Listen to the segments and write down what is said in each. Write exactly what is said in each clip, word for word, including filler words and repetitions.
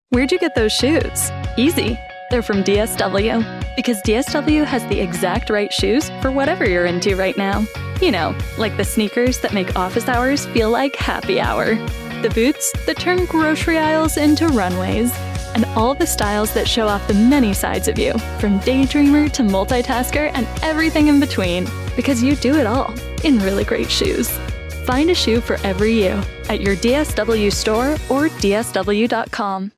Where'd you get those shoes? Easy. They're from D S W. Because D S W has the exact right shoes for whatever you're into right now. You know, like the sneakers that make office hours feel like happy hour. The boots that turn grocery aisles into runways. And all the styles that show off the many sides of you, from daydreamer to multitasker and everything in between. Because you do it all in really great shoes. Find a shoe for every you at your D S W store or D S W dot com.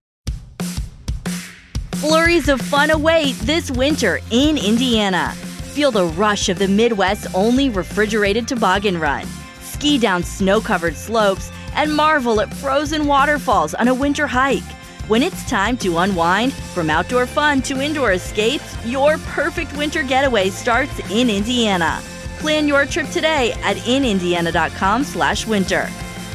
Flurries of fun await this winter in Indiana. Feel the rush of the Midwest's only refrigerated toboggan run. Ski down snow-covered slopes and marvel at frozen waterfalls on a winter hike. When it's time to unwind, from outdoor fun to indoor escapes, your perfect winter getaway starts in Indiana. Plan your trip today at in indiana dot com slash winter.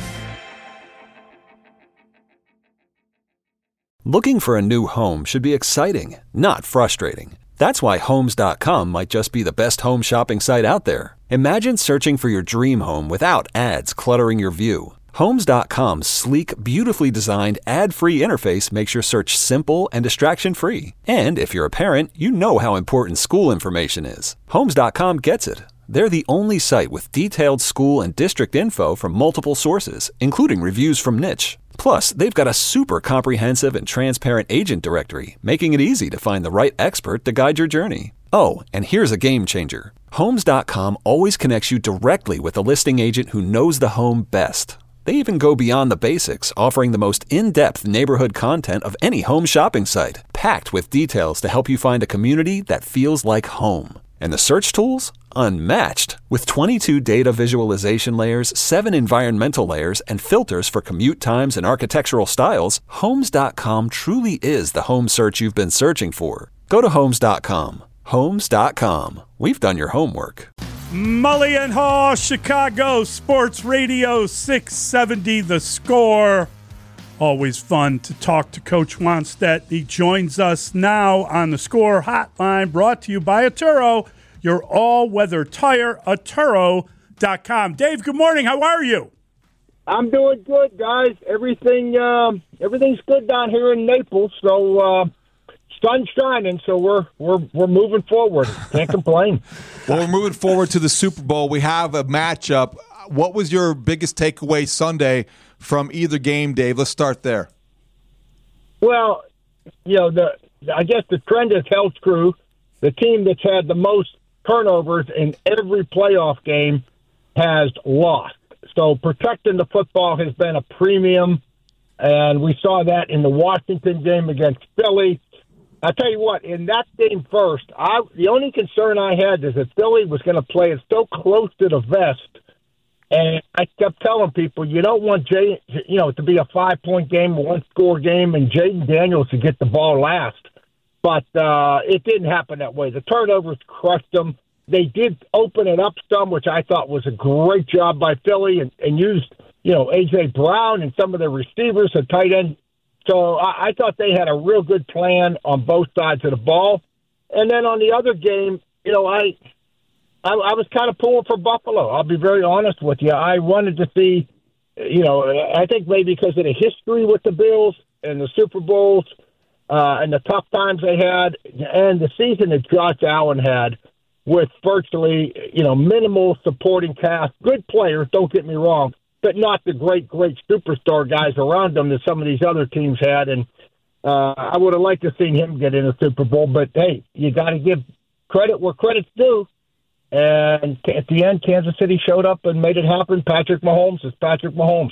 Looking for a new home should be exciting, not frustrating. That's why Homes dot com might just be the best home shopping site out there. Imagine searching for your dream home without ads cluttering your view. Homes dot com's sleek, beautifully designed, ad-free interface makes your search simple and distraction-free. And if you're a parent, you know how important school information is. Homes dot com gets it. They're the only site with detailed school and district info from multiple sources, including reviews from Niche. Plus, they've got a super comprehensive and transparent agent directory, making it easy to find the right expert to guide your journey. Oh, and here's a game changer. Homes dot com always connects you directly with a listing agent who knows the home best. They even go beyond the basics, offering the most in-depth neighborhood content of any home shopping site, packed with details to help you find a community that feels like home. And the search tools? Unmatched. With twenty-two data visualization layers, seven environmental layers, and filters for commute times and architectural styles, Homes dot com truly is the home search you've been searching for. Go to Homes dot com. Homes dot com. We've done your homework. Mully and Haw, Chicago Sports Radio six seventy The Score. Always fun to talk to Coach Wannstedt. He joins us now on the Score Hotline, brought to you by Atturo, your all-weather tire, Atturo dot com. Dave, good morning. How are you? I'm doing good, guys. Everything, um, everything's good down here in Naples, so uh, sun's shining, so we're we're we're moving forward. Can't complain. Well, we're moving forward to the Super Bowl. We have a matchup. What was your biggest takeaway Sunday from either game, Dave? Let's start there. Well, you know, the I guess the trend has held true. The team that's had the most turnovers in every playoff game has lost. So protecting the football has been a premium, and we saw that in the Washington game against Philly. I tell you what, in that game first, I the only concern I had is that Philly was going to play it so close to the vest, and I kept telling people, you don't want Jay, you know, to be a five-point game, a one-score game, and Jaden Daniels to get the ball last. But uh, it didn't happen that way. The turnovers crushed them. They did open it up some, which I thought was a great job by Philly, and, and used, you know, A J. Brown and some of their receivers, a tight end. So I, I thought they had a real good plan on both sides of the ball. And then on the other game, you know, I I, I was kind of pulling for Buffalo. I'll be very honest with you. I wanted to see, you know, I think maybe because of the history with the Bills and the Super Bowls uh, and the tough times they had and the season that Josh Allen had with virtually, you know, minimal supporting cast, good players, don't get me wrong, but not the great, great superstar guys around them that some of these other teams had. And uh, I would have liked to have seen him get in a Super Bowl. But, hey, you got to give credit where credit's due. And at the end, Kansas City showed up and made it happen. Patrick Mahomes is Patrick Mahomes.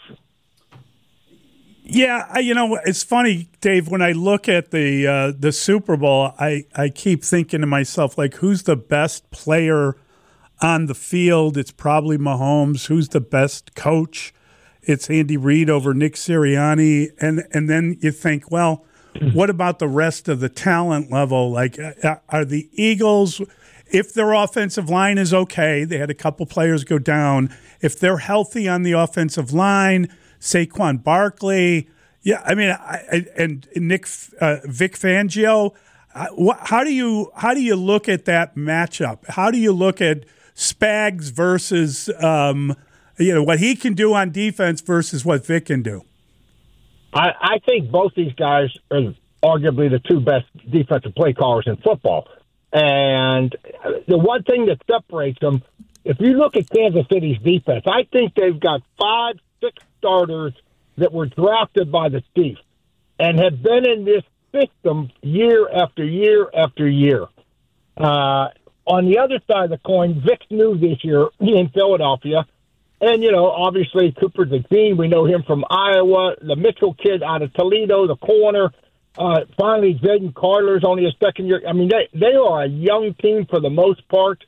Yeah, you know, it's funny, Dave, when I look at the uh, the Super Bowl, I, I keep thinking to myself, like, who's the best player on the field? It's probably Mahomes. Who's the best coach? It's Andy Reid over Nick Sirianni. And, and then you think, well, what about the rest of the talent level? Like, are the Eagles, if their offensive line is okay, they had a couple players go down. If they're healthy on the offensive line, Saquon Barkley, yeah, I mean, I, and Nick uh, Vic Fangio. How do you how do you look at that matchup? How do you look at Spags versus um, you know what he can do on defense versus what Vic can do? I, I think both these guys are arguably the two best defensive play callers in football. And the one thing that separates them, if you look at Kansas City's defense, I think they've got five, six starters that were drafted by the Chiefs and have been in this system year after year after year. Uh, on the other side of the coin, Vic's new this year in Philadelphia. And, you know, obviously Cooper DeJean, we know him from Iowa, the Mitchell kid out of Toledo, the corner. Uh, finally, Jaden Carter's only a second year. I mean, they, they are a young team for the most part.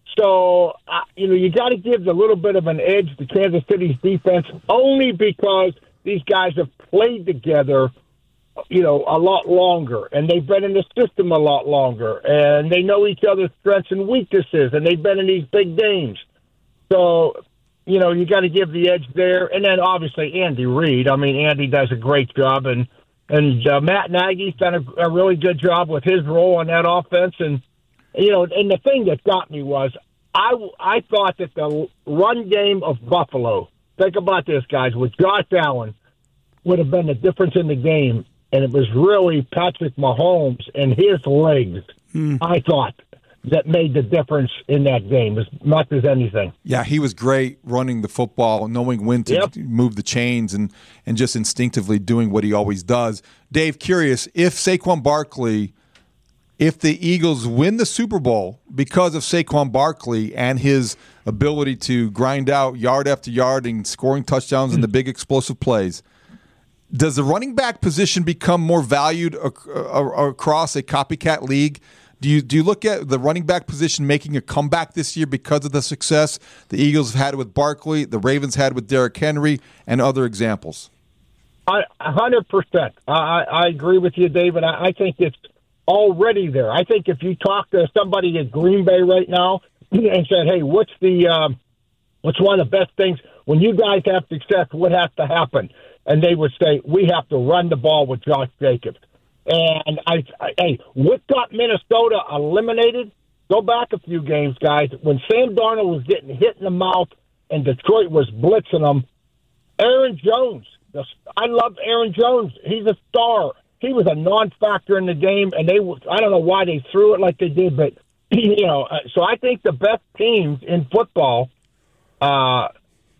So, uh, you know, you got to give a little bit of an edge to Kansas City's defense only because these guys have played together, you know, a lot longer, and they've been in the system a lot longer, and they know each other's strengths and weaknesses, and they've been in these big games. So, you know, you got to give the edge there. And then, obviously, Andy Reid. I mean, Andy does a great job, and, and uh, Matt Nagy's done a, a really good job with his role on that offense. And, you know, and the thing that got me was I, I thought that the run game of Buffalo, think about this, guys, with Josh Allen, would have been the difference in the game. And it was really Patrick Mahomes and his legs, mm. I thought, that made the difference in that game as much as anything. Yeah, he was great running the football, knowing when to yep. move the chains, and, and just instinctively doing what he always does. Dave, curious, if Saquon Barkley, if the Eagles win the Super Bowl because of Saquon Barkley and his ability to grind out yard after yard and scoring touchdowns mm. in the big explosive plays, does the running back position become more valued ac- across a copycat league? Do you do you look at the running back position making a comeback this year because of the success the Eagles have had with Barkley, the Ravens had with Derrick Henry, and other examples? I, one hundred percent. I, I agree with you, David. I, I think it's already there. I think if you talk to somebody at Green Bay right now and said, hey, what's the um, what's one of the best things when you guys have success, what has to happen? And they would say, we have to run the ball with Josh Jacobs. And, I, I, hey, what got Minnesota eliminated? Go back a few games, guys. When Sam Darnold was getting hit in the mouth and Detroit was blitzing them, Aaron Jones, the, I love Aaron Jones. He's a star. He was a non-factor in the game, and they I don't know why they threw it like they did, but, you know, so I think the best teams in football uh,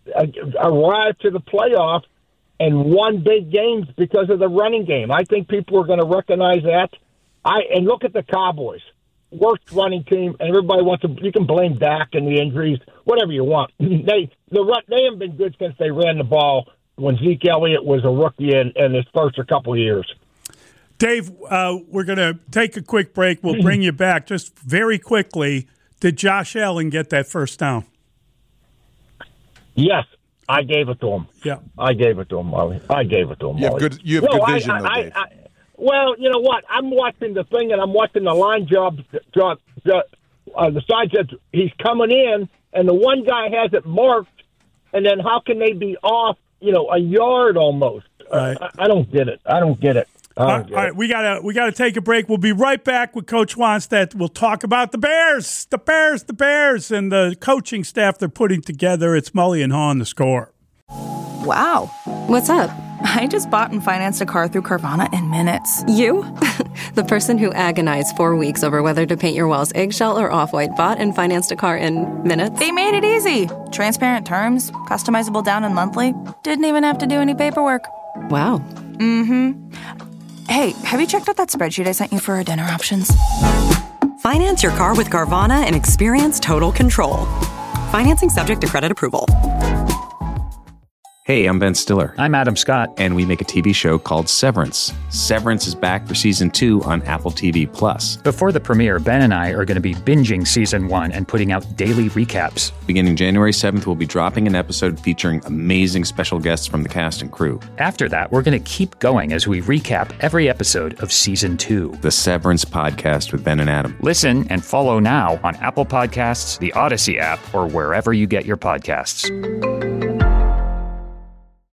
arrived to the playoffs and won big games because of the running game. I think people are going to recognize that. I and look at the Cowboys, worst running team, and everybody wants to. You can blame Dak and the injuries, whatever you want. They the they haven't been good since they ran the ball when Zeke Elliott was a rookie in, in his first couple of years. Dave, uh, we're going to take a quick break. We'll bring you back just very quickly. Did Josh Allen get that first down? Yes. I gave it to him. Yeah, I gave it to him, Molly. I gave it to him, you Molly. Have good, you have no, good vision, I, though, I, Dave. I, I, well, you know what? I'm watching the thing, and I'm watching the line job. job, job uh, the side says he's coming in, and the one guy has it marked, and then how can they be off, you know, a yard almost? Right. Uh, I, I don't get it. I don't get it. All right, all right, we gotta we gotta take a break. We'll be right back with Coach Wannstedt. We'll talk about the Bears, the Bears, the Bears, and the coaching staff they're putting together. It's Mully and Haw on The Score. Wow. What's up? I just bought and financed a car through Carvana in minutes. You? The person who agonized four weeks over whether to paint your walls eggshell or off-white bought and financed a car in minutes? They made it easy. Transparent terms, customizable down and monthly. Didn't even have to do any paperwork. Wow. Mm-hmm. Hey, have you checked out that spreadsheet I sent you for our dinner options? Finance your car with Carvana and experience total control. Financing subject to credit approval. Hey, I'm Ben Stiller. I'm Adam Scott. And we make a T V show called Severance. Severance is back for season two on Apple T V Plus. Before the premiere, Ben and I are going to be binging season one and putting out daily recaps. Beginning January seventh, we'll be dropping an episode featuring amazing special guests from the cast and crew. After that, we're going to keep going as we recap every episode of season two. The Severance Podcast with Ben and Adam. Listen and follow now on Apple Podcasts, the Odyssey app, or wherever you get your podcasts.